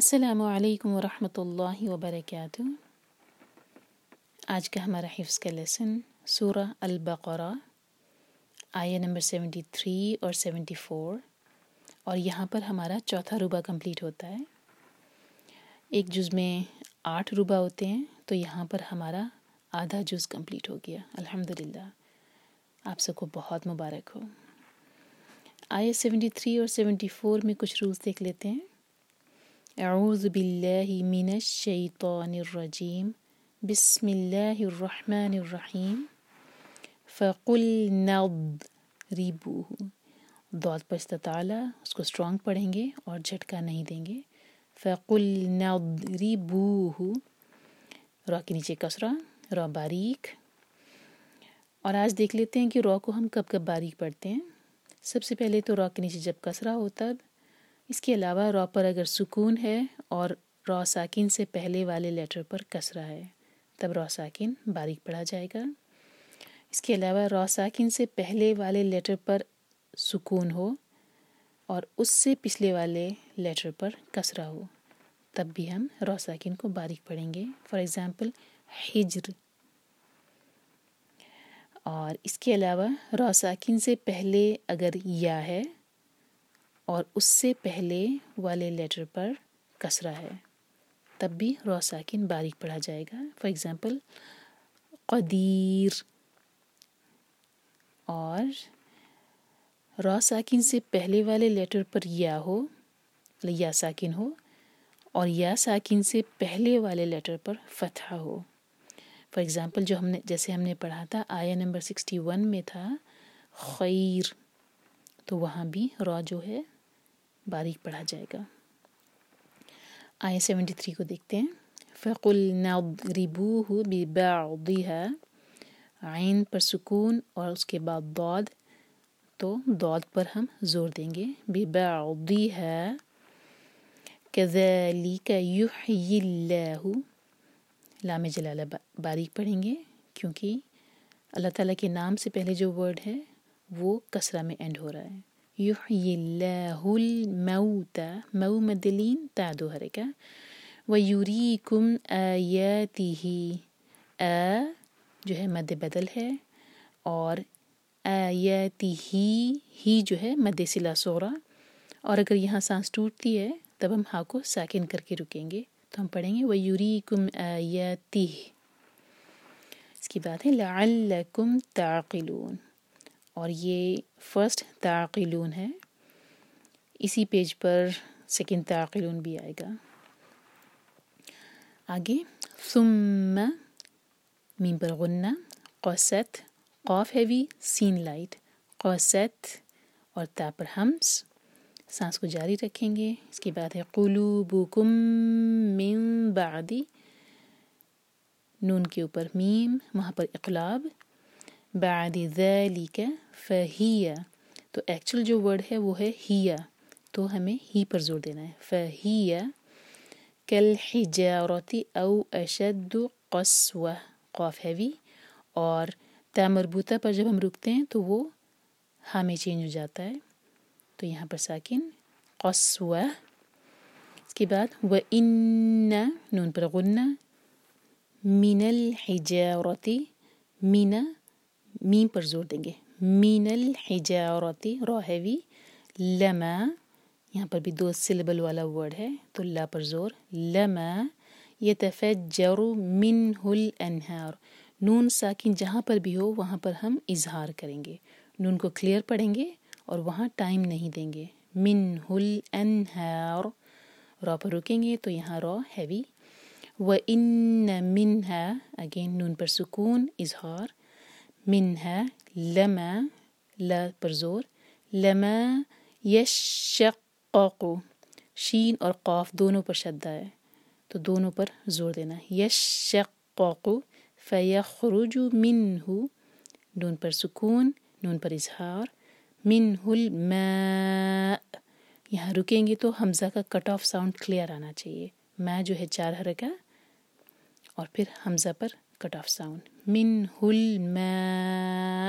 السلام علیکم ورحمۃ اللہ وبرکاتہ۔ آج کا ہمارا حفظ کا لیسن سورہ البقرہ آیہ نمبر 73 اور 74، اور یہاں پر ہمارا چوتھا ربع کمپلیٹ ہوتا ہے۔ ایک جز میں 8 ربع ہوتے ہیں، تو یہاں پر ہمارا آدھا جز کمپلیٹ ہو گیا، الحمدللہ۔ آپ سب کو بہت مبارک ہو۔ آیہ 73 اور 74 میں کچھ رولز دیکھ لیتے ہیں۔ اعوذ باللہ من الشیطان الرجیم، بسم اللہ الرحمن الرحیم۔ فَقُلْنَا اضْرِبُوهُ، ضاد پر استطالہ، اس کو اسٹرانگ پڑھیں گے اور جھٹکا نہیں دیں گے۔ فَقُلْنَا اضْرِبُوهُ، را کے نیچے کسرہ، را باریک۔ اور آج دیکھ لیتے ہیں کہ را کو ہم کب کب باریک پڑھتے ہیں۔ سب سے پہلے تو را کے نیچے جب کسرہ ہو تب، اس کے علاوہ را پر اگر سکون ہے اور را ساکن سے پہلے والے لیٹر پر کسرہ ہے تب را ساکن باریک پڑھا جائے گا۔ اس کے علاوہ را ساکن سے پہلے والے لیٹر پر سکون ہو اور اس سے پچھلے والے لیٹر پر کسرہ ہو تب بھی ہم را ساکن کو باریک پڑھیں گے۔ فار ایگزامپل حجر۔ اور اس کے علاوہ را ساکن سے پہلے اگر یا ہے اور اس سے پہلے والے لیٹر پر کسرہ ہے تب بھی را ساکن باریک پڑھا جائے گا۔ فار ایگزامپل قدیر۔ اور را ساکن سے پہلے والے لیٹر پر یا ہو، یا ساکن ہو، اور یا ساکن سے پہلے والے لیٹر پر فتحہ ہو۔ فار ایگزامپل جیسے ہم نے پڑھا تھا آیہ نمبر 61 میں تھا خیر، تو وہاں بھی را جو ہے باریک پڑھا جائے گا۔ آیہ 73 کو دیکھتے ہیں۔ فَقُلْنَا اضْرِبُوهُ بِبَعْضِهَا، عین پر سکون اور اس کے بعد ضاد، تو ضاد پر ہم زور دیں گے۔ بِبَعْضِهَا كَذَلِكَ يُحْيِي اللَّهُ، لام جلالہ باریک پڑھیں گے کیونکہ اللہ تعالیٰ کے نام سے پہلے جو ورڈ ہے وہ کسرہ میں اینڈ ہو رہا ہے۔ یحیی اللہ الموت، مو مد لین، تا دو حرکہ۔ ویریکم آیاتہ، جو ہے مد بدل ہے، اور آیاتہ ہی جو ہے مد صلہ صغریٰ، اور اگر یہاں سانس ٹوٹتی ہے تب ہم ہا کو ساکن کر کے رکیں گے، تو ہم پڑھیں گے ویریکم آیاتہ۔ اس کی بات ہے لعلکم تعقلون، اور یہ فرسٹ تعقلون ہے، اسی پیج پر سیکنڈ تعقلون بھی آئے گا۔ آگے ثم، میم پر غنہ، قست، قاف ہیوی، سین لائٹ، قست، اور تا پر ہمس، سانس کو جاری رکھیں گے۔ اس کے بعد ہے قلوبکم من بعد، نون کے اوپر میم، وہاں پر اقلاب، بعد ذالک فہی، تو ایکچول جو ورڈ ہے وہ ہے ہیا، تو ہمیں ہی پر زور دینا ہے۔ فہی کالحجارۃ او اشد قسوہ، قاف ہیوی، اور تا مربوطہ پر جب ہم رکتے ہیں تو وہ ہا میں چینج ہو جاتا ہے، تو یہاں پر ساکن قسوہ۔ اس کے بعد وَإِنَّ، نون پر غنہ، من الحجارۃ، من، میم پر زور دیں گے، من الحجارۃ، را ہیوی، لما، یہاں پر بھی 2 سلیبل والا ورڈ ہے تو لا پر زور، لما یتفجر منہ الانہار، نون ساکن جہاں پر بھی ہو وہاں پر ہم اظہار کریں گے، نون کو کلیئر پڑھیں گے اور وہاں ٹائم نہیں دیں گے۔ منہ الانہار، را پر رکیں گے تو یہاں را ہیوی۔ وَإِنَّ مِنْهَا، اگین نون پر سکون، اظہار، منہا، لما، لا پر زور، لما یشقق، شین اور قاف دونوں پر شدہ ہے تو دونوں پر زور دینا ہے۔ یشقق فیخرج منہ، نون پر سکون، نون پر اظہار، منہ الماء، یہاں رکیں گے تو حمزہ کا کٹ آف ساؤنڈ کلیئر آنا چاہیے، ما جو ہے 4 حرکہ اور پھر حمزہ پر کٹ آف ساؤنڈ، منہ الماء۔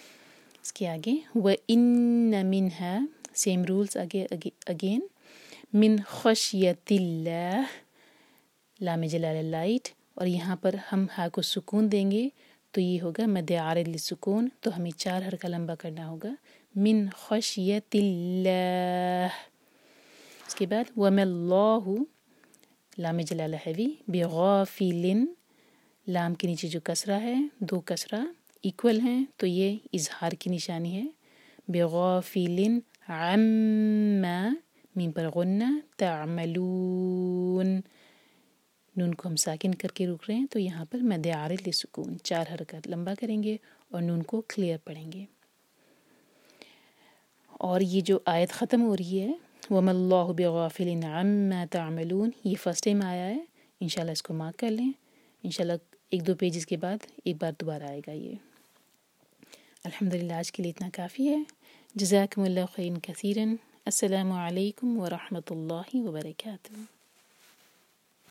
اس کے آگے وَإِنَّ مِنْهَا، سیم رولز اگین، من خشیت اللہ، لام جلالہ لائٹ، اور یہاں پر ہم ہا کو سکون دیں گے تو یہ ہوگا مد عارض للسکون، تو ہمیں 4 حرکہ لمبا کرنا ہوگا، من خشیت اللہ۔ اس کے بعد وما اللہ، لام جلالہ ہیوی، بغافل، لام کے نیچے جو کسرہ ہے 2 کسرہ ایکول ہیں تو یہ اظہار کی نشانی ہے، بغافل عما، میم پر غنہ، تعملون، نون کو ہم ساکن کر کے رک رہے ہیں تو یہاں پر مد عارض للسکون 4 حرکات لمبا کریں گے اور نون کو کلیئر پڑھیں گے۔ اور یہ جو آیت ختم ہو رہی ہے وَمَا اللَّهُ بِغَافِلٍ عَمَّا تَعْمَلُونَ، یہ فرسٹ ٹائم آیا ہے، انشاءاللہ اس کو مارک کر لیں، انشاءاللہ 1-2 پیجز کے بعد ایک بار دوبارہ آئے گا یہ۔ الحمدللہ آج کے لیے اتنا کافی ہے۔ جزاکم اللہ خیرا کثیرا۔ السلام علیکم ورحمۃ اللہ وبرکاتہ۔